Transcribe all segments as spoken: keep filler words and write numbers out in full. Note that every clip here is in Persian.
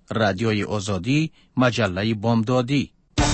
رادیوی آزادی، مجله بامدادی.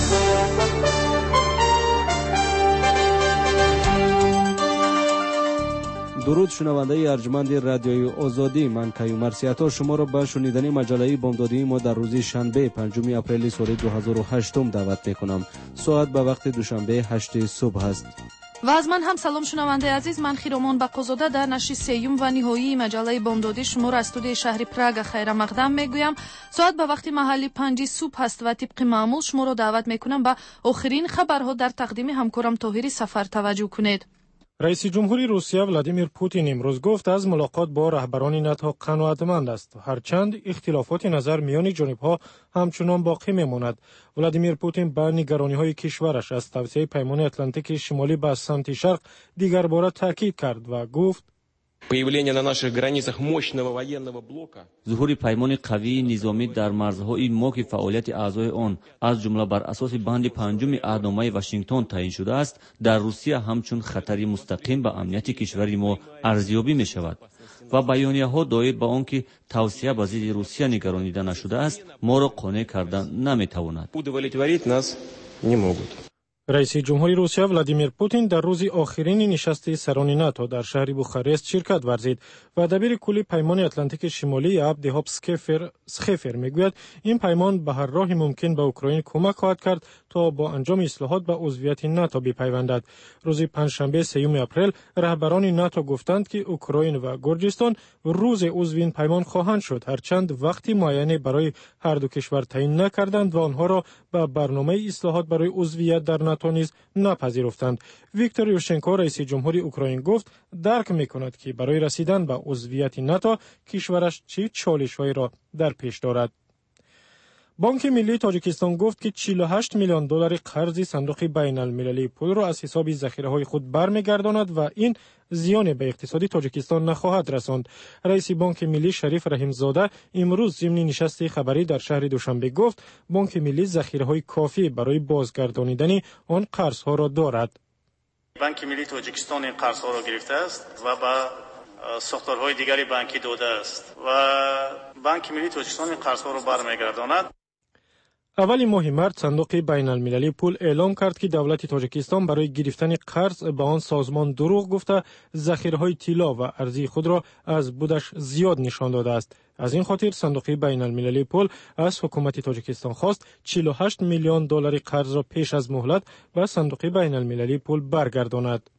درود شنونده ارجمند رادیوی آزادی، من کیومرث سیاتا شما را به شنیدن مجله بامدادی ما در روز شنبه پنجم اپریل سال دو هزار و هشت دعوت میکنم. ساعت به وقت دوشنبه هشت صبح است. و از من هم سلام شنونده عزیز، من خیرامان بقازاده در نشر سیوم و نهایی مجله بامدادی شما را از استودیوی شهر پراگ خیر مقدم میگویم. ساعت به وقت محلی پنج صبح است و طبق معمول شما را دعوت میکنم به آخرین خبرها در تقدیم همکارم طاهری سفر توجه کنید. رئیس جمهوری روسیه ولادیمیر پوتین امروز گفت از ملاقات با رهبران ناتو قناعتمند است، هرچند اختلافات نظر میان جانب‌ها همچنان باقی میماند. ولادیمیر پوتین با نگرانی‌های کشورش از توسعه پیمان اتلانتیک شمالی به سمت شرق دیگر بار تاکید کرد و گفت ظهور پیمان قوی نظامی در مرزهای ما که فعالیت اعضای آن از جمله بر اساس بند پنجم عهدنامه واشنگتن تعیین شده است، در روسیه همچون خطری مستقیم به امنیت کشور ما ارزیابی می شود و بیانیه‌ها دایر به آنکه توسعه به ضد روسیه نگرانیده نشده است ما را قانع کردن نمی‌تواند. رئیس جمهوری روسیه ولادیمیر پوتین در روز آخرین نشست سران ناتو در شهر بوخارست شرکت ورزید و دبیر کلی پیمان اتلانتیک شمالی عبدهاب سخفر سخفر میگوید این پیمان به هر راه ممکن به اوکراین کمک خواهد کرد تا با انجام اصلاحات به عضویت ناتو بپیوندد. روز پنجشنبه سوم اپریل رهبران ناتو گفتند که اوکراین و گرجستان روز عضو این پیمان خواهند شد، هرچند وقتی معینی برای هر دو کشور تعیین نکردند و آنها را به برنامه اصلاحات برای عضویت در ناتو نیز نپذیرفتند. ویکتور یوشنکو رئیس جمهوری اوکراین گفت درک میکند که برای رسیدن به عضویت ناتو کشورش چه چالش‌هایی را در پیش دارد. بانک ملی تاجیکستان گفت که چهل و هشت میلیون دلار قرض صندوق بین المللی پول را از حساب ذخیره‌های خود برمیگرداند و این زیان به اقتصاد تاجیکستان نخواهد رساند. رئیس بانک ملی شریف رحیم زاده امروز ضمن نشست خبری در شهر دوشنبه گفت بانک ملی ذخیره‌های کافی برای بازگردانیدن آن قرض‌ها را دارد. بانک ملی تاجیکستان این قرض‌ها را گرفته است و با ساختارهای دیگری بانکی داده است و بانک ملی تاجیکستان این قرض‌ها را برمیگرداند. اول ماه مارس صندوق بین المللی پول اعلام کرد که دولت تاجیکستان برای گرفتن قرض به آن سازمان دروغ گفته ذخیره‌های طلا و ارزی خود را از بودش زیاد نشان داده است. از این خاطر صندوق بین المللی پول از حکومت تاجیکستان خواست چهل و هشت میلیون دلار قرض را پیش از مهلت به صندوق بین المللی پول برگرداند.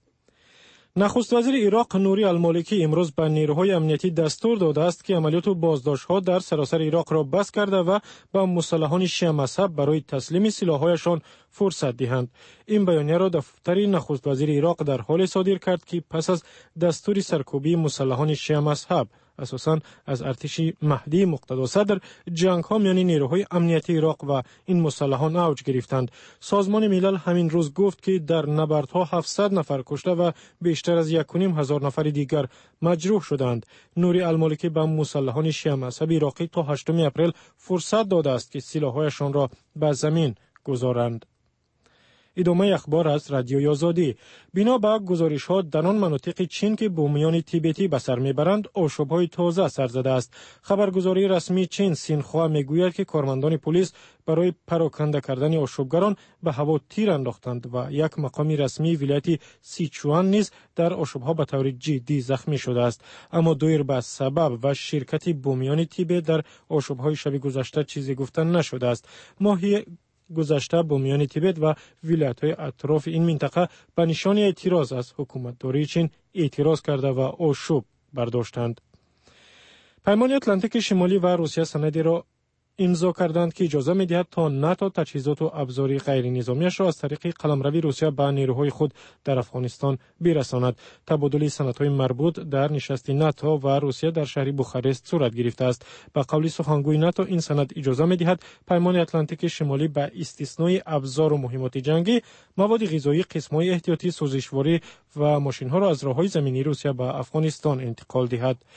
نخست وزیر عراق نوری المالکی امروز به نیروهای امنیتی دستور داده است که عملیات و بازداشت‌ها در سراسر عراق را بس کرده و به مسلحان شیعه مذهب برای تسلیم سلاح‌هایشان فرصت دهند. این بیانیه را دفتر نخست وزیر عراق در حال صادر کرد که پس از دستور سرکوبی مسلحان شیعه مذهب اساساً از ارتش مهدی مقتدا صدر جنگ‌ها میان نیروهای امنیتی عراق و این مسلحان اوج گرفتند. سازمان ملل همین روز گفت که در نبردها هفتصد نفر کشته و بیشتر از یک و نیم هزار نفر دیگر مجروح شدند. نوری المالکی به مسلحان شیعه مذهب عراقی تا هشتم اپریل فرصت داده است که سلاح‌هایشان را به زمین گذارند. ادامه اخبار از رادیوی آزادی. بنا به گزارش‌ها در آن مناطق چین که بومیان تیبتی به سر میبرند آشوب‌های تازه سر زده است. خبرگزاری رسمی چین سینخوا میگوید که کارمندان پلیس برای پراکنده کردن آشوبگران به هوا تیر انداختند و یک مقام رسمی ولایت سیچوان نیز در آشوب‌ها به طور جدی زخمی شده است. اما دایر به سبب و شرکت بومیان تیبت در آشوب‌های شب گذشته چیزی گفته نشده است. ماهی گذشته بومیان تیبت و ولایت‌های اطراف این منطقه به نشان اعتراض از حکومتداری چین اعتراض کرده و آشوب برداشتند. پیمان اتلانتیک شمالی و روسیه سندی را امضا کردند که اجازه می‌دهد تا ناتو تجهیزات و ابزار غیر نظامیش را از طریق قلمروی روسیه به نیروهای خود در افغانستان برساند. تبادل سندهای مربوط در نشست ناتو و روسیه در شهر بوخارست صورت گرفته است. به قول سخنگوی ناتو این سند اجازه می‌دهد پیمان اتلانتیک شمالی به استثنای ابزار و مهمات جنگی، مواد غذایی، قسم‌های احتیاطی، سوزشواری و ماشین‌ها را از راه‌های زمینی روسیه به افغانستان انتقال دهد.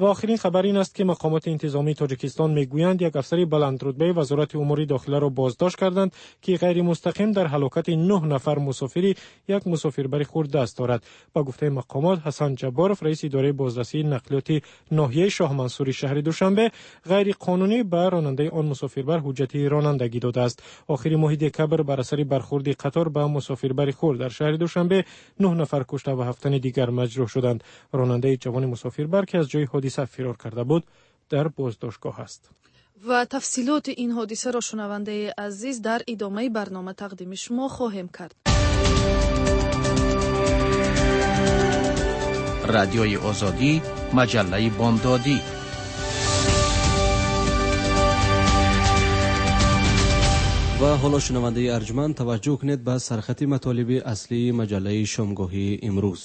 و آخرین خبر این است که مقامات انتظامی تاجیکستان میگویند یک افسر بلندرتبه وزارت امور داخله را بازداشت کردند که غیر مستقیم در هلاکت نه نفر مسافری یک مسافربر خرد دست دارد. با گفته مقامات، حسن جبارов رئیس اداره بازرسی نقلیات ناحیه شاه منصور شهر دوشنبه غیر قانونی به راننده آن مسافربر حجت رانندگی داده است. آخر ماه دکبر بر اثر برخورد قطار به مسافربر خرد در شهر دوشنبه نه نفر کشته و هفت تن دیگر مجروح شدند. راننده جوان مسافربر که از جای حادثه فرار کرده بود در بازداشتگاه است. و تفصیلات این حادثه را شنونده عزیز در ادامه برنامه تقدیم شما خواهیم کرد. رادیوی آزادی، مجله بامدادی. و حالا شنونده ارجمند توجه کنید به سرخط مطالب اصلی مجله شامگاهی امروز.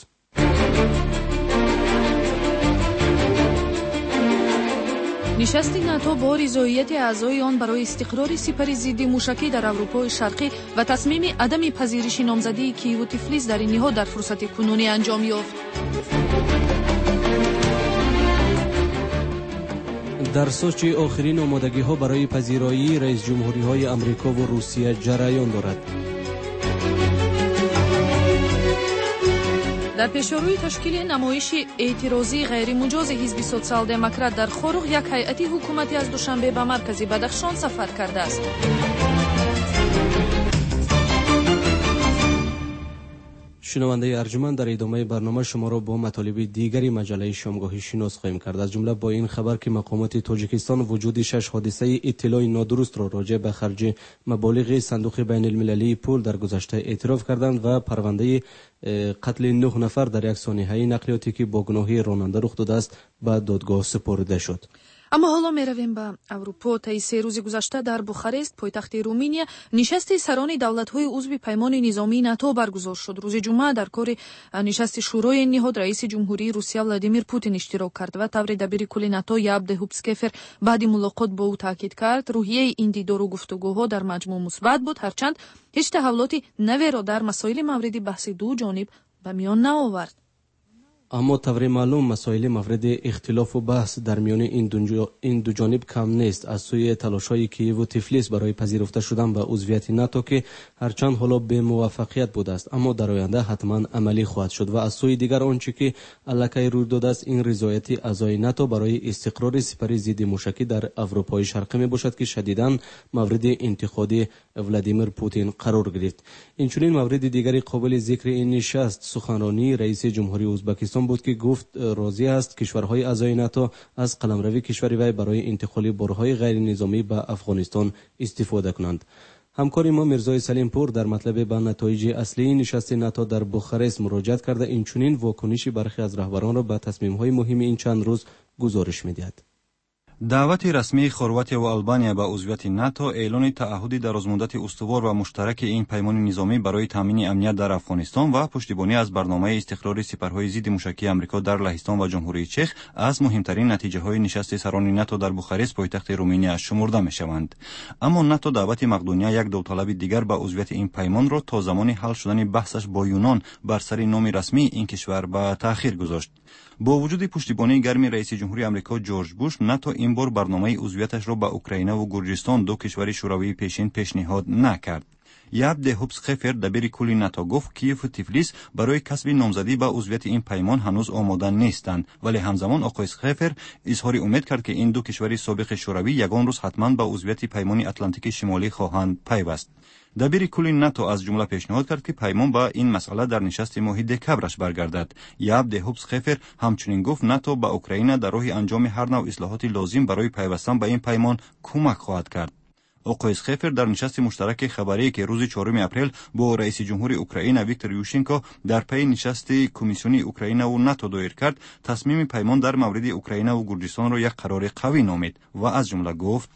نشست ناتو با رضایت اعضای آن برای استقرار سپر ضد موشکی در اروپای شرقی و تصمیم عدم پذیرش نامزدی کییو و تفلیس در این نهاد در فرصت کنونی انجام یافت. در سوچی آخرین آمادگی ها برای پذیرایی رئیس جمهوری های امریکا و روسیه جریان دارد. در پیشروی تشکیل نمایش اعتراضی غیر مجاز حزب سوسیال دموکرات در خورغ، یک هیئت حکومتی از دوشنبه به مرکز بدخشان سفر کرده است. شنونده ارجمند، در ادامه برنامه شما را با مطالب دیگری مجله شامگاهی شناس خواهیم کرد. از جمله با این خبر که مقامات تاجیکستان وجود شش حادثه اطلاع نادرست را راجع به خرج مبالغ صندوق بین المللی پول در گذشته اعتراف کردند و پرونده قتل نه نفر در یک سانحه نقلیاتی که با گناه راننده رخ داده است به دادگاه سپرده شد. اما حالا میرویم به اروپا. طی سه روز گذشته در بوخارست، پایتخت رومانیا، نشست سران دولت‌های عضو پیمان نظامی ناتو برگزار شد. روز جمعه در کار نشست شورای این نهاد رئیس جمهوری روسیه ولادیمیر پوتین اشتراک کرد و طور دبیر کل ناتو یابد هوبسکفر بعد ملاقات با او تاکید کرد روحیه این دیدار و گفتگوها در مجموع مثبت بود، هرچند هیچ تحولاتی نوی را در مسائل مورد بحث دو جانب به میان نیاورد. اما طور معلوم مسائل مورد اختلاف و بحث در میان این دو, این دو جانب کم نیست. از سوی تلاش‌های کییو و تفلیس برای پذیرفته شدن به عضویت ناتو که هرچند حالا به موفقیت بوده است اما در آینده حتما عملی خواهد شد، و از سوی دیگر آنچه که الکی روی داده است این رضایت اعضای ناتو برای استقرار سپر ضد موشکی در اروپای شرقی می باشد که شدیداً مورد انتقاد ولادیمیر پوتین قرار گرفت. این چنین مورد دیگری قابل ذکر این نشست سخنرانی رئیس جمهوری ازبکستان بود که گفت راضی است کشورهای اعضای ناتو از قلمروی کشور وی برای انتقال بارهای غیر نظامی به افغانستان استفاده کنند. همکار ما مرزای سلیم پور در مطلب به نتایج اصلی نشست ناتو در بوخارست مراجعه کرده این چنین واکنش برخی از رهبران را به تصمیم‌های مهم این چند روز گزارش می‌دهد. دعوت رسمی خرواتیا و آلبانیا به عضویت ناتو اعلان تعهد درازمدت استوار و مشترک این پیمان نظامی برای تامین امنیت در افغانستان و پشتیبانی از برنامه استقرار سپرهای ضد موشکی آمریکا در لهستان و جمهوری چک از مهمترین نتیجه‌های نشست سران ناتو در بوخارست پایتخت رومانیا شمرده می‌شوند. اما ناتو دعوت مقدونیه یک داوطلب دیگر به عضویت این پیمان را تا زمان حل شدن بحثش با یونان بر سر نام رسمی این کشور به تأخیر گذاشت. با وجود پشتیبانی گرم رئیس جمهوری آمریکا جورج بوش، ناتو این بار برنامه عضویتش را به اوکراین و گرجستان دو کشور شوروی پیشین پیشنهاد نکرد. یابد هوبسکفر دبیر کل ناتو گفت کییو و تفلیس برای کسب نامزدی به عضویت این پیمان هنوز آماده نیستند، ولی همزمان آقای سکفر اظهار امید کرد که این دو کشور سابق شوروی یگان روز حتما به عضویت پیمان اتلانتیک شمالی خواهند پیوست. دبیر کل ناتو از جمله پیشنهاد کرد که پیمان با این مسئله در نشست ماه دکبرش برگردد. یابد هوبسکفر همچنین گفت ناتو به اوکراین در راه انجام هر نوع اصلاحات لازم برای پیوستن به این پیمان کمک خواهد کرد. آقای سکفر در نشست مشترک خبری که روز چهارم اپریل با رئیس جمهور اوکراین ویکتور یوشنکو در پی نشست کمیسیون اوکراین و ناتو دایر کرد، تصمیم پیمان در مورد اوکراین و گرجستان را یک قرار قوی نامید و از جمله گفت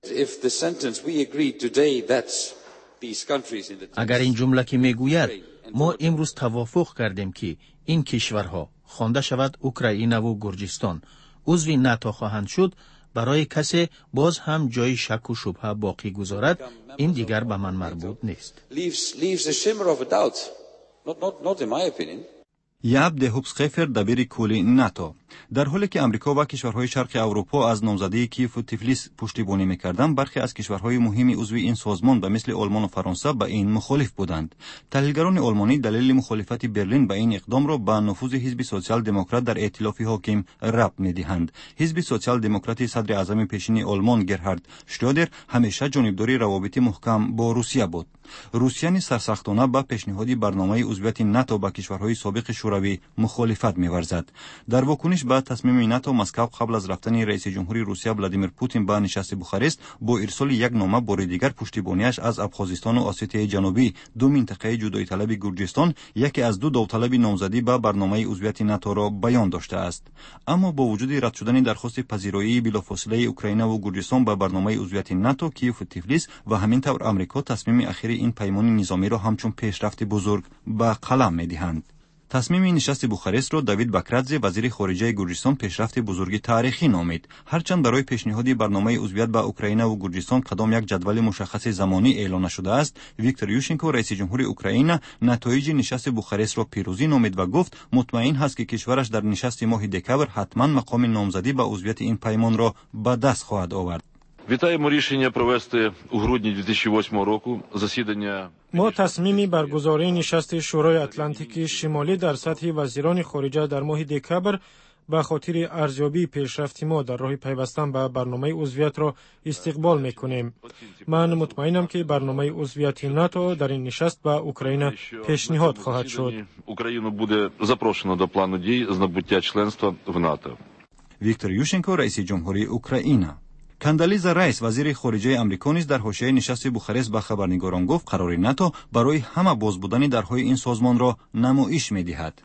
اگر این جمله که میگوید ما امروز توافق کردیم که این کشورها خوانده شود اوکراین و گرجستان عضو ناتو خواهند شد، برای کسی باز هم جای شک و شبهه باقی گذارد، این دیگر به من مربوط نیست. یابد هوبسکفر دبیر کل ناتو در حالی که امریکا و کشورهای شرق اروپا از نامزدی کیف و تفلیس پشتیبانی می‌کردند، برخی از کشورهای مهم عضو این سازمان به مثل آلمان و فرانسه به این مخالف بودند. تحلیلگران آلمانی دلیل مخالفت برلین به این اقدام را به نفوذ حزب سوسیال دموکرات در ائتلاف حاکم ربط می‌دهند. حزب سوسیال دموکرات صدر اعظم پیشین آلمان گرهارد شرودر همیشه جانبداری روابط محکم با روسیه بود. روسیه سرسختانه به پیشنهاد برنامه عضویت ناتو با کشورهای سابق شوروی مخالفت می‌ورزد. در واکنش به تصمیم ناتو، مسکو قبل از رفتن رئیس جمهوری روسیه ولادیمیر پوتین به نشست بوخارست با ارسال یک نامه بار دیگر پشتیبانیش از ابخازستان و اسیای جنوبی، دو منطقه جدایی طلب گرجستان، یکی از دو داوطلب نامزدی به برنامه عضویت ناتو را بیان داشته است. اما با وجود رد شدن درخواست پذیرایی بلافاصله اوکراین و گرجستان به برنامه عضویت ناتو، کیف و تفلیس و همینطور آمریکا تصمیم اخیر این پیمان نظامی را همچون پیشرفت بزرگ به قلم می‌دهند. تصمیم نشست بوخارست را داوید باکرادزه وزیر خارجه گرجستان پیشرفت بزرگ تاریخی نامید. هرچند برای پیشنهاد برنامه عضویت به اوکراین و گرجستان کدام یک جدول مشخص زمانی اعلان نشده است، ویکتور یوشنکو رئیس جمهور اوکراین نتایج نشست بوخارست را پیروزی نامید و گفت مطمئن است که کشورش در نشست ماه دکامبر حتما مقام نامزدی به عضویت این پیمان را به دست خواهد آورد. Вітаємо рішення провести у грудні дві тисячі восьмого року засідання. ما تصمیم برگزاری نشست شورای اتلانتیک شمالی در سطح وزیران خارجه در ماه دکامبر به خاطر ارزیابی پیشرفت ما در راه پیوستن به برنامه عضویت را استقبال میکنیم. من مطمئنم که برنامه عضویت ناتو در این نشست به اوکراین پیشنهاد خواهد شد. Україну буде запрошено до плану дій з набуття членства в НАТО. ویکتور یوشنکو رئیس جمهوری اوکراین. کاندالیزا رئیس وزیر خارجه آمریکا نیز در حاشیه نشست بوخارست به خبرنگاران گفت قرار ناتو برای همه باز بودن درهای این سازمان را نمایش می‌دهد.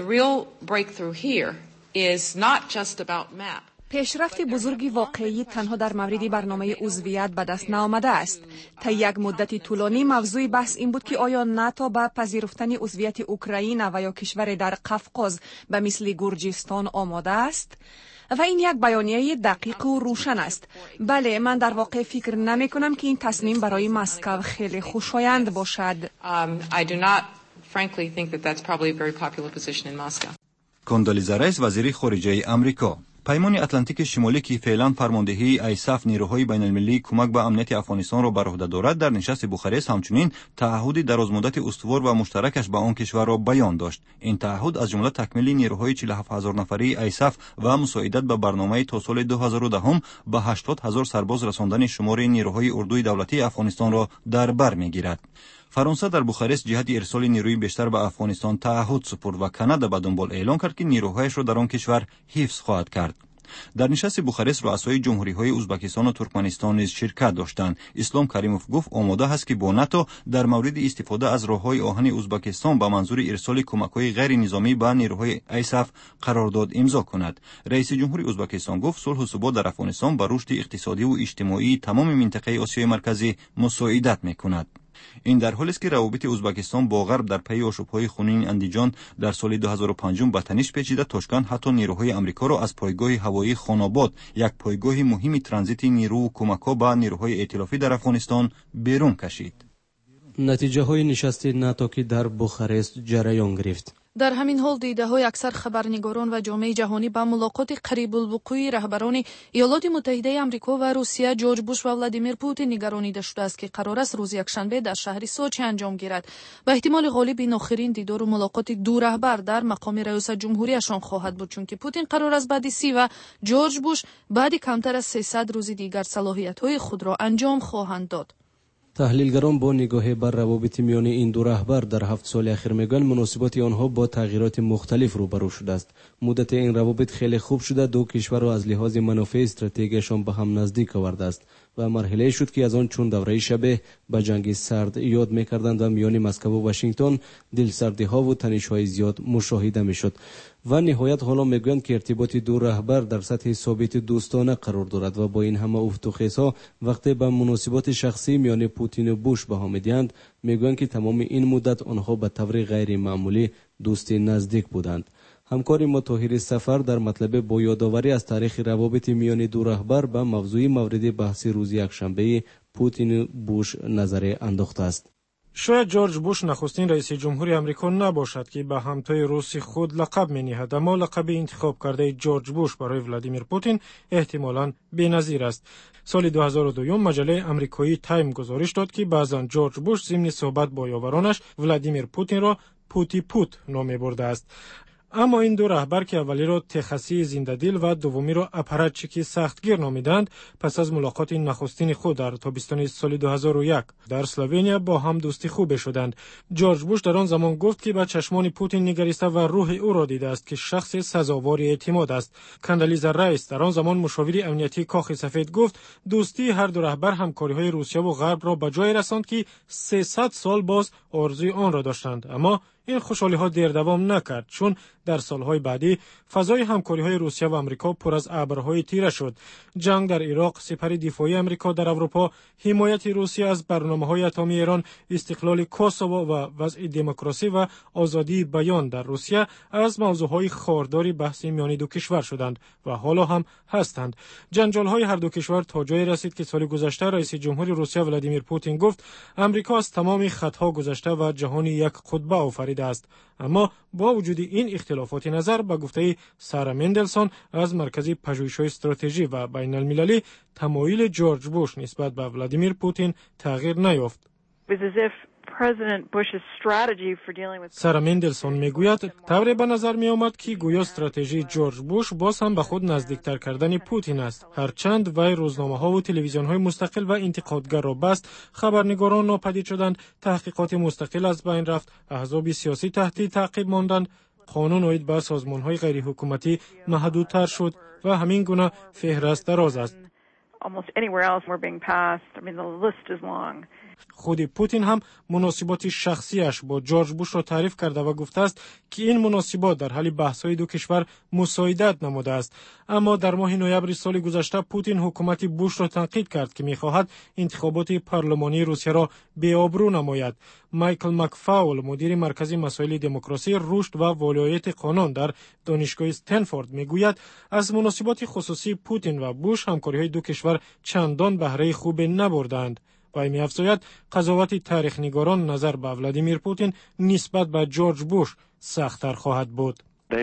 پیشرفت بزرگی واقعی تنها در مورد برنامه عضویت به دست نآمده است. تا یک مدت طولانی موضوع بحث این بود که آیا ناتو با پذیرفتن عضویت اوکراین و یا کشور در قفقاز به مثل گرجستان آماده است؟ و این یک بیانیه دقیق و روشن است. بله، من در واقع فکر نمی کنم که این تصمیم برای مسکو خیلی خوشایند باشد. کاندالیزا رئیس وزیر خارجه آمریکا. پیمان اتلانتیک شمالی که فعلا فرماندهی آیساف نیروهای بین المللی کمک به امنیت افغانستان را بر عهده دارد، در نشست بوخارست همچنین تعهد درازمدت استوار و مشترکش با آن کشور را بیان داشت. این تعهد از جمله تکمیل نیروهای چهل و هفت هزار نفری آیساف و مساعدت به برنامه تا سال دو هزار و ده به هشتاد هزار سرباز رساندن شمار نیروهای اردوی دولتی افغانستان را در بر میگیرد. فرانسه در بوخارست جهت ارسال نیروی بیشتر به افغانستان تعهد سپرد و کانادا به دنبال اعلان کرد که نیروهایش را در آن کشور حفظ خواهد کرد. در نشست بوخارست رؤسای جمهوری‌های ازبکستان و ترکمنستان نیز شرکت داشتند. اسلام کریموف گفت آماده است که با ناتو در مورد استفاده از راه‌های آهن ازبکستان به منظور ارسال کمک‌های غیر نظامی به نیروهای آیساف قرارداد امضا کند. رئیس جمهور ازبکستان گفت صلح و ثبات در افغانستان به رشد اقتصادی و اجتماعی تمام منطقه آسیای مرکزی مساعدت می‌کند. این در حالی است که روابط ازبکستان با غرب در پی آشوب‌های خونین اندیجان در سال دو هزار و پنج به تنش پیچیده، تاشکند حتی نیروهای آمریکا را از پایگاه هوایی خاناباد، یک پایگاه مهم ترانزیت نیرو و کمک‌ها به نیروهای ائتلافی در افغانستان، بیرون کشید. نتیجه های نشست ناتو که در بوخارست جریان گرفت. در همین حال دیده‌های اکثر خبرنگاران و جامعه جهانی به ملاقات قریب الوقوع رهبران ایالات متحده آمریکا و روسیه جورج بوش و ولادیمیر پوتین نگرانیده شده است که قرار است روز یکشنبه در شهر سوچی انجام گیرد. به احتمال غالب این آخرین دیدار و ملاقات دو رهبر در مقام رئیس جمهوریشان خواهد بود، چون که پوتین قرار است بعد سی و جورج بوش بعد کمتر از سیصد روز دیگر صلاحیت‌های خود را انجام خواهند داد. تحلیلگران با نگاه بر روابط میان این دو رهبر در هفت سال اخیر میگویند مناسبات آنها با تغییرات مختلف روبرو شده است. مدت این روابط خیلی خوب شده، دو کشور را از لحاظ منافع استراتژیکشان به هم نزدیک آورده است و مرحله شد که از آن چون دوره شبه به جنگ سرد یاد میکردند و میان مسکو و واشنگتن دلسردی ها و تنش های زیاد مشاهده میشد. و نهایت حالا میگویند که ارتباط دو رهبر در سطح ثابت دوستانه قرار دارد و با این همه افت و خیزها وقتی به مناسبات شخصی میان پوتین و بوش بها میدهند، میگویند که تمام این مدت آنها به طور غیر معمولی دوست نزدیک بودند. همکار ما طاهر سفر در مطلب با یادآوری از تاریخ روابط میان دو رهبر به موضوع مورد بحث روز یکشنبه پوتین بوش نظر انداخته است. شاید جورج بوش نخستین رئیس جمهوری آمریکا نباشد که به همتای روسی خود لقب می‌نهد، اما لقب انتخاب کرده جورج بوش برای ولادیمیر پوتین احتمالاً بی‌نظیر است. سال دو هزار و دو مجله آمریکایی تایم گزارش داد که بعضاً جورج بوش ضمن صحبت با یاورانش ولادیمیر پوتین را پوتی پوت نام برده است. اما این دو رهبر که اولی را تخصی زنده‌دل و دومی را اپاراتچیک سختگیر نامیدند، پس از ملاقات نخستین خود در تابستان سال دو هزار و یک در اسلوونیا با هم دوستی خوب شدند. جورج بوش در آن زمان گفت که به چشمان پوتین نگریسته و روح او را دیده است که شخص سزاوار اعتماد است. کاندالیزا رایس در آن زمان مشاور امنیتی کاخ سفید گفت دوستی هر دو رهبر همکاری‌های روسیه و غرب را به جای رساند که سیصد سال باز آرزوی آن را داشتند، اما این خوشحالی ها دیر دوام نکرد، چون در سالهای بعدی فضای همکاری های روسیه و آمریکا پر از ابرهای تیره شد. جنگ در عراق، سپر دفاعی آمریکا در اروپا، حمایت روسیه از برنامه‌های اتمی ایران، استقلال کوسوو و وضع دموکراسی و آزادی بیان در روسیه از موضوعهای خاردار بحث میان دو کشور شدند و حالا هم هستند. جنجال‌های هر دو کشور تا جایی رسید که سال گذشته رئیس جمهوری روسیه ولادیمیر پوتین گفت آمریکا از تمام خطاها گذشته و جهان یک قطبه آفریده است. اما با وجود این اختلافات نظر، به گفته سارا مندلسون از مرکز پژوهش‌های استراتژی و بین المللی، تمایل جورج بوش نسبت به ولادیمیر پوتین تغییر نیافت. سارا مندلسون میگوید طوری به نظر می آمد که گویا استراتژی جورج بوش باز هم به خود نزدیکتر کردن پوتین است. هرچند وی روزنامه ها و تلویزیون های مستقل و انتقادگر را بست، خبرنگاران ناپدید شدند، تحقیقات مستقل از بین رفت، احزاب سیاسی تحت تعقیب ماندند، قانون عاید به سازمان های غیر حکومتی محدودتر شد و همین گونه فهرست دراز است. خود پوتین هم مناسبات شخصیش با جورج بوش را تعریف کرده و گفته است که این مناسبات در حال بحث‌های دو کشور مساعدت نموده است. اما در ماه نوامبر سال گذشته پوتین حکومت بوش را تنقید کرد که می‌خواهد انتخابات پارلمانی روسیه را بی‌آبرو نماید. مایکل مکفاول، مدیر مرکز مسائل دموکراسی، رشد و ولایت قانون در دانشگاه استنفورد، میگوید از مناسبات خصوصی پوتین و بوش همکاری‌های دو کشور چندان بهره خوب نبردند. و می‌افزاید قضاوت تاریخ‌نگاران نظر به ولادیمیر پوتین نسبت به جورج بوش سخت‌تر خواهد بود.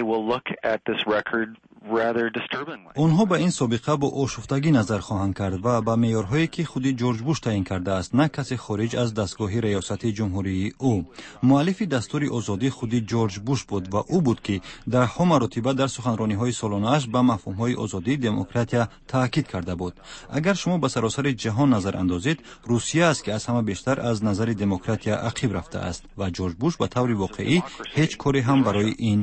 آنها به این سابقه با آشفتگی نظر خواهند کرد و به معیارهایی که خود جورج بوش تعیین کرده است، نه کسی خارج از دستگاه ریاست جمهوری او. مؤلف دستور آزادی خود جورج بوش بود و او بود که در ها مراتبه در سخنرانی‌های سالانه‌اش به مفهوم‌های آزادی دموکراتیا تاکید کرده بود. اگر شما به سراسر جهان نظر اندازید، روسیه است که از همه بیشتر از نظر دموکراتیا عقب رفته است و جورج بوش به طور واقعی هیچ کاری هم برای این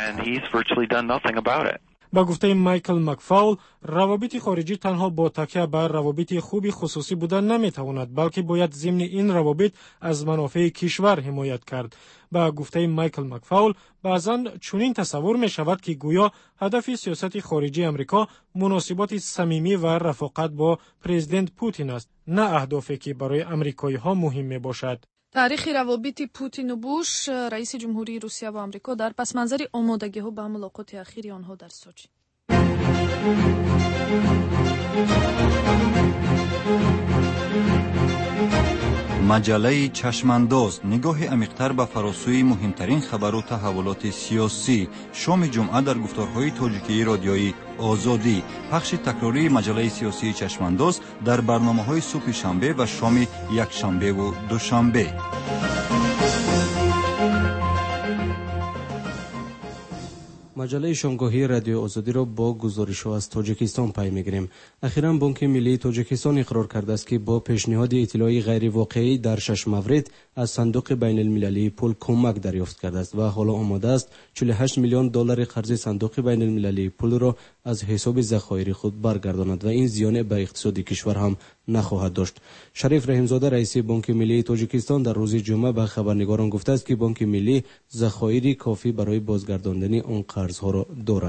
نکرد. با گفته مایکل مکفاول، روابط خارجی تنها با تکیه بر روابط خوبی خصوصی بودن نمیتواند، بلکه باید ضمن این روابط از منافع کشور حمایت کرد. با گفته مایکل مکفاول، بعضاً چنین تصور می شود که گویا هدف سیاست خارجی امریکا مناسبات صمیمی و رفاقت با پرزیدنت پوتین است، نه اهدافی که برای امریکایی ها مهم می باشد. تاریخ روابط پوتین و بوش، رئیس جمهوری روسیه و آمریکا، در پس منظر آمادگی‌ها به ملاقات اخیر آنها در سوچی. مجله چشمانداز، نگاه عمیق‌تر به فراسوی مهمترین خبر و تحولات سیاسی. شام جمعه در گفتارهای تاجیکی رادیویی آزادی. پخش تکراری مجله سیاسی چشمانداز در برنامه‌های صبح شنبه و شام یک شنبه و دوشنبه. مجله شامگاهی رادیو آزادی را با گزارش‌ها از تاجیکستان پی می‌گیریم. اخیراً بانک ملی تاجیکستان اقرار کرده است که با پیشنهاد اطلاعی غیر واقعی در شش مورد از صندوق بین المللی پول کمک دریافت کرده است و حالا آماده است چهل و هشت میلیون دلار قرض صندوق بین المللی پول را از حساب ذخایر خود برگرداند و این زیان به اقتصاد کشور هم نخواهد داشت. شریف رحیمزاده، رئیس بانک ملی تاجیکستان، در روز جمعه به خبرنگاران گفته است که بانک ملی ذخایر کافی برای بازگرداندن آن قرضها را دارد.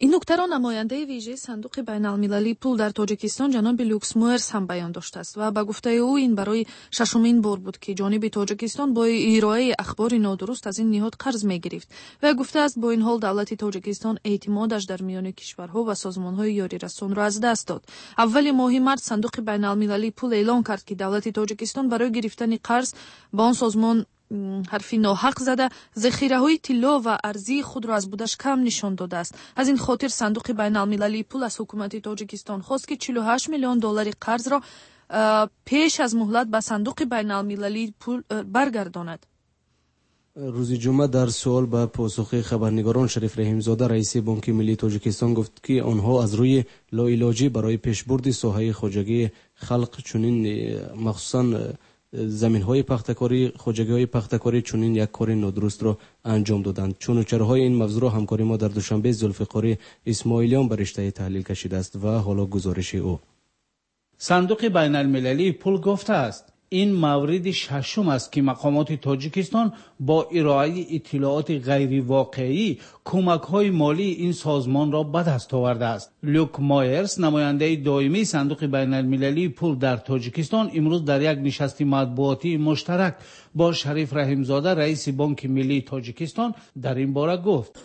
این نکته را نماینده ویژه صندوق بین‌المللی پول در تاجیکستان جناب لوکسموئرس هم بیان داشته است و به گفته او این برای ششمین بار بود که جانب تاجیکستان با ارائه اخبار نادرست از این نهاد قرض می‌گرفت و گفته است با این حال دولت تاجیکستان اعتمادش در میان کشورها و سازمان‌های یاریرسان را از دست داد. اول ماه مارس صندوق بین‌المللی پول اعلام کرد که دولت تاجیکستان برای گرفتن قرض با آن سازمان حرفی ناحق زده ذخیره‌های طلا و ارزی خود را از بودش کم نشان داده است. از این خاطر صندوق بین‌المللی پول از حکومت تاجیکستان خواست که چهل و هشت میلیون دلار قرض را پیش از مهلت به صندوق بین‌المللی پول برگرداند. روز جمعه در سوال به پاسخ خبرنگاران شریف رحیمزاده رئیس بانک ملی تاجیکستان گفت که آنها از روی لاعلاجی برای پیشبرد ساحه خواجگی خلق چنین مخصوصاً زمین های پختکاری خواجگی های پختکاری چنین یک کار نادرست را انجام دادند. چون چرهای این موضوع را همکاری ما در دوشنبه ذوالفقار اسماعیلیان به رشته تحلیل کشیده است و حالا گزارش او. صندوق بین المللی پول گفته است این مورد ششم است که مقامات تاجیکستان با ارائه اطلاعات غیر واقعی کمک‌های مالی این سازمان را به دست آورده است. لوک مایرز نماینده دائمی صندوق بین المللی پول در تاجیکستان امروز در یک نشست مطبوعاتی مشترک با شریف رحیمزاده رئیس بانک ملی تاجیکستان در این باره گفت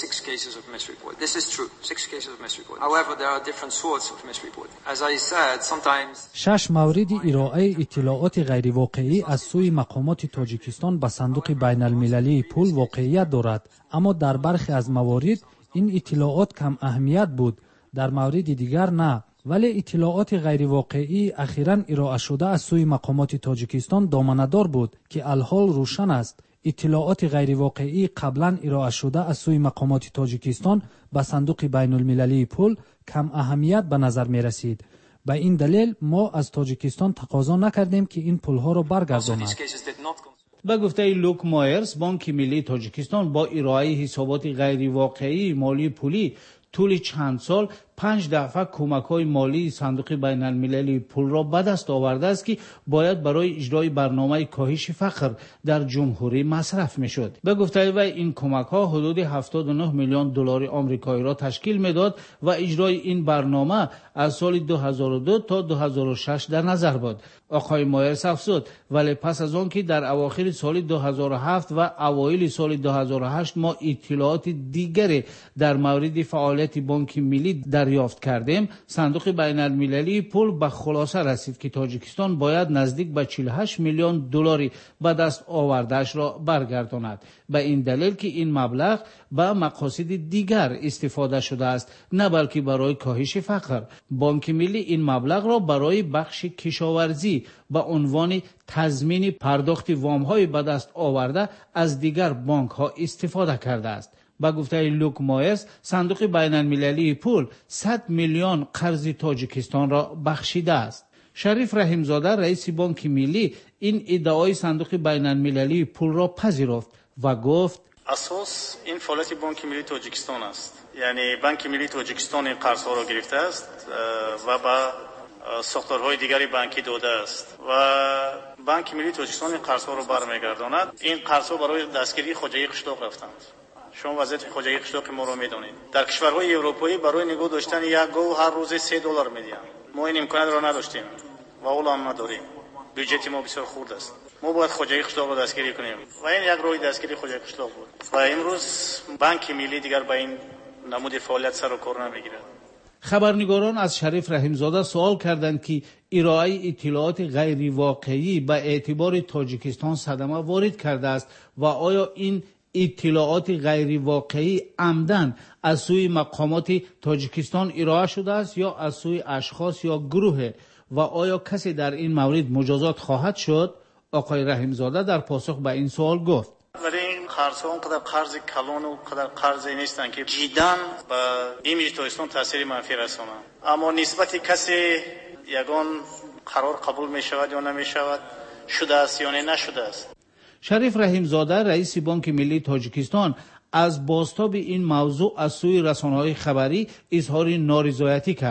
شش مورد ارائه اطلاعات غیر واقعی از سوی مقامات تاجیکستان به صندوق بین المللی پول واقعیت دارد، اما در برخی از موارد این اطلاعات کم اهمیت بود، در مورد دیگر نه. ولی اطلاعات غیر واقعی اخیراً ارائه شده از سوی مقامات تاجیکستان دامنه‌دار بود که الحال روشن است اطلاعات غیر واقعی قبلا ارائه شده از سوی مقامات تاجیکستان به صندوق بین المللی پول کم اهمیت به نظر می رسید. به این دلیل ما از تاجیکستان تقاضا نکردیم که این پولها را برگرداند. به گفته لوک مایرز بانک ملی تاجیکستان با ارائه حسابات غیر واقعی مالی پولی طول چند سال پنج دفعه کمک‌های مالی صندوق بین المللی پول را به دست آورده است که باید برای اجرای برنامه کاهش فقر در جمهوری مصرف می‌شد. به گفته وی این کمک‌ها حدود هفتاد و نه میلیون دلار آمریکایی را تشکیل می‌داد و اجرای این برنامه از سال دو هزار و دو تا دو هزار و شش در نظر بود. آقای مایرز افزود ولی پس از آن که در اواخر سال دو هزار و هفت و اوایل سال دو هزار و هشت ما اطلاعات دیگری در مورد فعالیت بانک ملی دریافت کردیم، صندوق بین المللی پول به خلاصه رسید که تاجیکستان باید نزدیک به چهل و هشت میلیون دلاری به دست آوردهش را برگرداند. به این دلیل که این مبلغ به مقاصد دیگر استفاده شده است نه بلکه برای کاهش فقر. بانک ملی این مبلغ را برای بخش کشاورزی به عنوان تضمین پرداخت وام‌های به دست آورده از دیگر بانک‌ها استفاده کرده است. با گفته لوک مایرز صندوق بین المللی پول صد میلیون قرض تاجیکستان را بخشیده است. شریف رحیمزاده رئیس بانک ملی این ادعای صندوق بین المللی پول را پذیرفت و گفت اساس این فعالیت بانک ملی تاجیکستان است. یعنی بانک ملی تاجیکستان این قرض‌ها را گرفته است و با ساختارهای دیگری بانکی داده است و بانک ملی تاجیکستان این قرض‌ها را برمیگرداند. این قرض‌ها برای دستگیری خواجگی قشلاق رفتند. شما وضعیت خواجگی قشلاق ما را میدونید. در کشورهای اروپایی برای نگاه داشتن یک گاو هر روز سه دلار میدیم. ما این امکانات را نداشتیم و حالا هم نداریم. بودجه ما بسیار خرد است. ما باید خواجگی قشلاق را دستگیری کنیم و این یک راه دستگیری خواجگی قشلاق بود و امروز بانک ملی دیگر با این نمود فعالیت سر و کار نمیگیرد. خبرنگاران از شریف رحیمزاده سوال کردند که ارائه اطلاعات غیر واقعی به اعتبار تاجیکستان صدمه وارد کرده است و آیا این اطلاعات غیر واقعی عمدن از سوی مقامات تاجیکستان ارائه شده است یا از سوی اشخاص یا گروه و آیا کسی در این مورد مجازات خواهد شد؟ آقای رحیمزاده در پاسخ به این سوال گفت ولی این قرض‌ها اونقدر قرض کلان و اونقدر قرضی نیستن که جداً به ایمیج تاجیکستان تاثیر منفی رسانند. اما نسبت کسی یگان قرار قبول می شود یا نمی شود، شده است یا نشده است. شریف رحیمزاده رئیس بانک ملی تاجیکستان از بازتاب این موضوع از سوی رسانه‌های خبری اظهار نارضایتی کرد.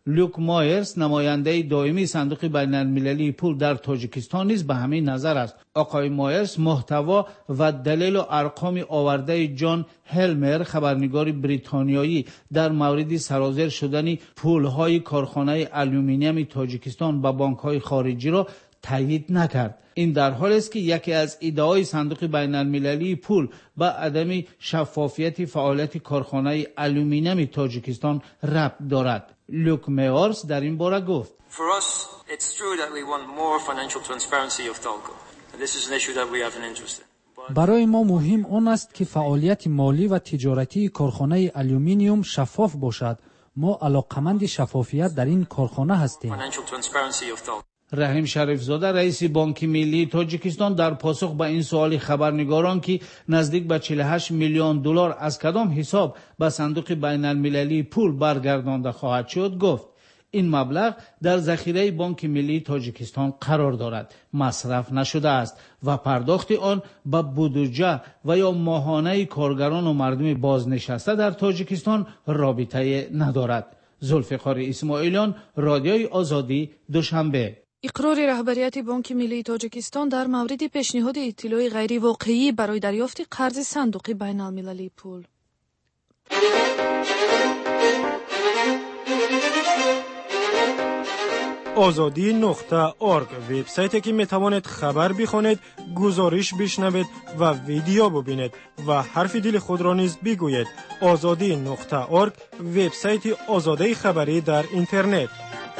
لوک مایرز نماینده دائمی صندوق بین المللی پول در تاجیکستان نیز به همین نظر است. آقای مایرز محتوا و دلیل و ارقام آورده جان هلمر خبرنگار بریتانیایی در مورد سرازیر شدن پولهای کارخانه آلومینیوم تاجیکستان به بانک‌های خارجی را تایید نکرد. این در حالی است که یکی از ایده‌های صندوق بین المللی پول به عدم شفافیت فعالیت کارخانه آلومینیوم تاجیکستان ربط دارد. لوک مایرز در این باره گفت: For us, it's true that we want more financial transparency of Talco. And this is an issue that we have an interest in. برای ما مهم آن است که فعالیت مالی و تجارتی کارخانه آلومینیوم شفاف باشد. ما علاقمند شفافیت در این کارخانه هستیم. Financial transparency of Talco. رحیم شریف زاده رئیس بانک ملی تاجیکستان در پاسخ به این سوال خبرنگاران که نزدیک به چهل و هشت میلیون دلار از کدام حساب به صندوق بین المللی پول برگردانده خواهد شد گفت: این مبلغ در ذخیره بانک ملی تاجیکستان قرار دارد، مصرف نشده است و پرداخت آن به بودجه و یا ماهانه کارگران و مردم بازنشسته در تاجیکستان رابطه ندارد. ذوالفقار اسماعیلیان، رادیوی آزادی، دوشنبه. اقرار رهبریت بانک ملی تاجیکستان در مورد پیشنهاد اطلاع غیر واقعی برای دریافت قرض صندوق بین المللی پول. آزادی نقطه ارگ وبسایتی که میتوانید خبر بخوانید، گزارش بشنوید و ویدیو ببینید و حرف دل خود را نیز بگویید. آزادی نقطه ارگ وبسایت آزادی خبری در اینترنت.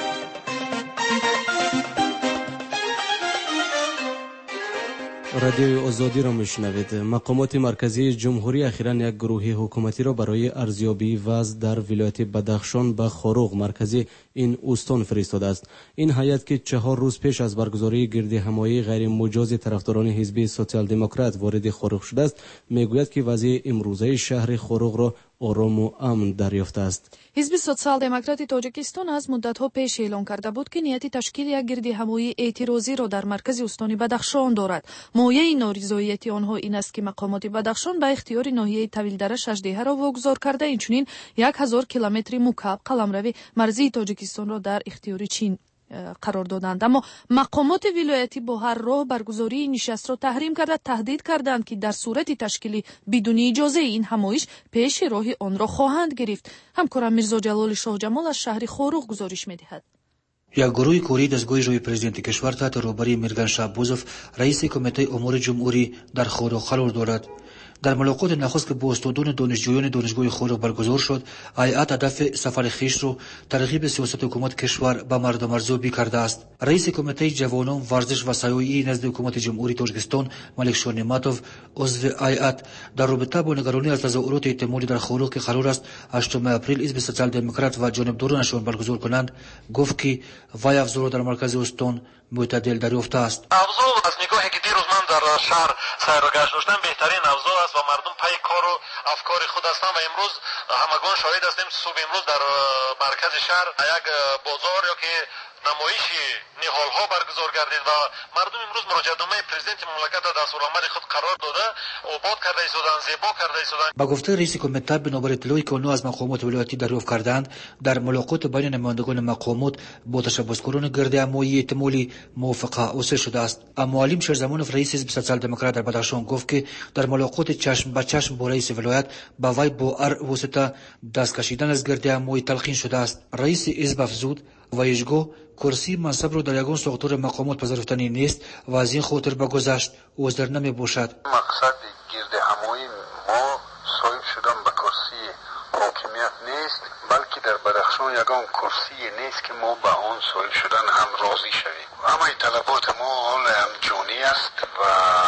رادیوی آزادی را میشنوید. مقامات مرکزی جمهوری اخیراً یک گروه حکومتی را برای ارزیابی وضع در ولایت بدخشان به خاروق مرکزی این استان فرستاده است. این هیئت که چهار روز پیش از برگزاری گرد همایی غیر مجاز طرفداران حزب سوسیال دموکرات وارد خاروق شده است، میگوید که وضع امروزه شهر خاروق را آرام و امن دریافته است. حزب سوسیال دموکرات تاجیکستان از مدت‌ها پیش اعلام کرده بود که نیت تشکیل یک گرد همایی اعتراضی را در مرکز استان بدخشان دارد. مایه نارضایت آنها این است که مقامات بدخشان به اختیار ناحیه طویل‌دره اژدها را واگذار کرده، اینچنین یک هزار کیلومتر مکعب قلمرو مرزی تاجیکستان را در اختیار چین قرار دادند. اما مقامات ولایتی با هر راه برگزاری نشست را تحریم کرده، تهدید کردند که در صورت تشکیل بدون اجازه این همایش پیش راه آن را خواهند گرفت. همکارم میرزا جلال شاه جمال از شهر خاروق گزارش می‌دهد. یک گروه کوری دستگاه روی پرزیدنت کشور تحت رهبری میرگن شعبوزوف رئیس کمیته امور جمهوری در خاروق قرار دارد. در ملاقات نخست که با استادان دانشجویان دانشگاه خاروق برگزار شد، هیئت هدف سفر خویش را ترغیب سیاست حکومت کشور به مردم ارزیابی کرده است. رئیس کمیته جوانان ورزش و سیاحتی نزد حکومت جمهوری تاجیکستان ملک شاه نعمتوف عضو هیئت در رابطه با نگرانی از تظاهرات احتمالی در خاروق که قرار است هشتم اپریل حزب سوسیال دموکرات و جانبدارانشان برگزار کنند، گفت که وی افزار را در مرکز استان معتدل دریافته است. افزار از نگاهی که دیروز من در شهر سیر و گشت داشتم بهترین افزار است و مردم پای کار و افکار خود هستند و امروز همگان شاهد هستیم. صبح امروز در مرکز شهر یک بازار یا که نمایشی نهال ها برگزار گردید و مردم امروز مراجعه‌نامه پرزیدنت مملکت را دستورالعمل خود قرار داده، آباد کرده ایستادند، زیبا کرده ایستادند. با گفته رئیس کمیته بنابر اطلاعی که آنها از مقامات ولایتی دریافت کردند، در ملاقات بین نمایندگان مقامات با تشبثکاران گرد همایی احتمالی موافقه حاصل شده است. اما علیم شیرزمانوف رئیس حزب سوسیال دموکرات در بدخشان گفت که در ملاقات چشم به چشم با رئیس ولایت با وی با هر واسطه دست کشیدن از گرد همایی تلقین شده است. رئیس حزب افزود و ایشگاه کرسی منصب رو در یگان ساختار مقامات پذیرفتنی نیست و از این خاطر بگذشت عذر نمی باشد. مقصد گرد همایی ما صاحب شدن به کرسی حاکمیت نیست، بلکه در بدخشان یگان کرسی نیست که ما به آن صاحب شدن هم راضی شویم. اما طلبات ما حال همجانی است و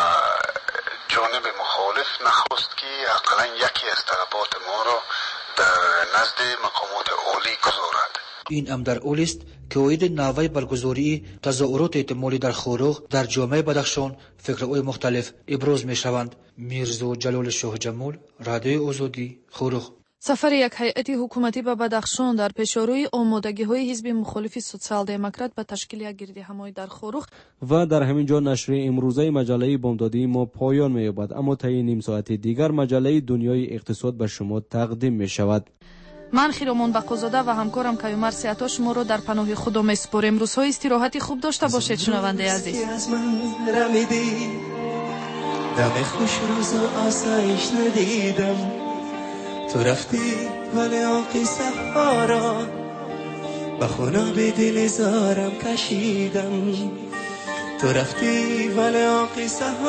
جانب مخالف نخواست که اقلا یکی از طلبات ما را در نزد مقامات عالی گذارد. این هم در اول است که اوید نحوه برگزاری تظاهرات احتمالی در خاروق در جامعه بدخشان فکرهای مختلف ابراز می شوند. میرزا جلال شاه جمال، رادیوی آزادی، خاروق. سفر یک هیئت حکومتی به بدخشان در پیشروی آمادگی‌های حزب مخالف سوسیال دموکرات به تشکیل یک گرد همایی در خاروق. و در همین جا نشر امروزه مجله بامدادی ما پایان می‌یابد، اما تا نیم ساعت دیگر مجله دنیای اقتصاد به شما تقدیم می‌شود. من خیرومان بقوزاده و همکارم کیومر سیاتا شما رو در پناه خدا میسپاریم. روزهای استراحتی خوب داشته باشید شنونده عزیز. از من رمیدی دم خوش روز و آسایش ندیدم، تو رفتی ولی آقی سهارا به خونه به دل زارم کشیدم، تو رفتی ولی آقی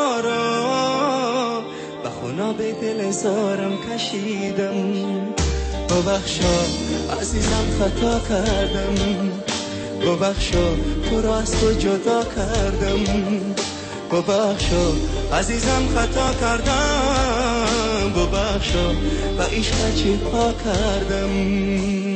سهارا به خونه به دل زارم کشیدم. ببخشا عزیزم خطا کردم، ببخشا تو را از تو جدا کردم، ببخشا عزیزم خطا کردم، ببخشا و عشق چی ها کردم.